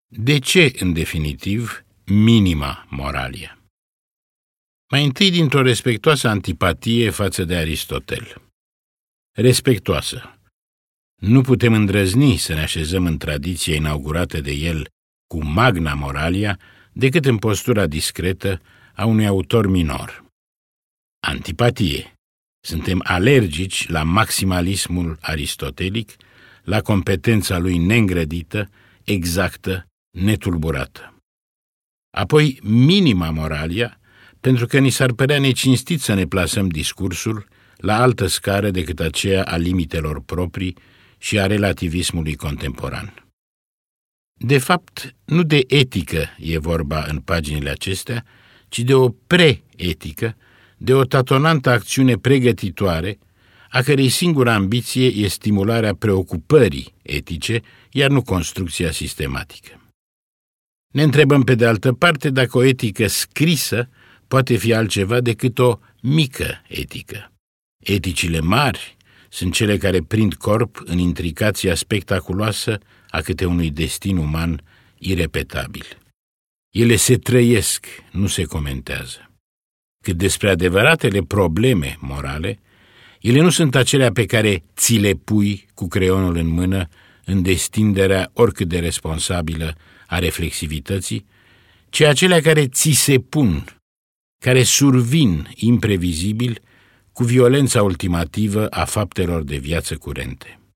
De ce, în definitiv, minima moralia? Mai întâi, dintr-o respectoasă antipatie față de Aristotel. Respectoasă. Nu putem îndrăzni să ne așezăm în tradiția inaugurată de el cu Magna Moralia decât în postura discretă a unui autor minor. Antipatie. Suntem alergici la maximalismul aristotelic, la competența lui neîngrădită, exactă, netulburată. Apoi minima moralia, pentru că ni s-ar părea necinstit să ne plasăm discursul la altă scară decât aceea a limitelor proprii și a relativismului contemporan. De fapt, nu de etică e vorba în paginile acestea, ci de o pre-etică, de o tatonantă acțiune pregătitoare, a cărei singură ambiție e stimularea preocupării etice, iar nu construcția sistematică. Ne întrebăm pe de altă parte dacă o etică scrisă poate fi altceva decât o mică etică. Eticile mari sunt cele care prind corp în intricația spectaculoasă a câte unui destin uman irepetabil. Ele se trăiesc, nu se comentează. Cât despre adevăratele probleme morale, ele nu sunt acelea pe care ți le pui cu creionul în mână în destinderea oricât de responsabilă a reflexivității, ci acelea care ți se pun, care survin imprevizibil cu violența ultimativă a faptelor de viață curente.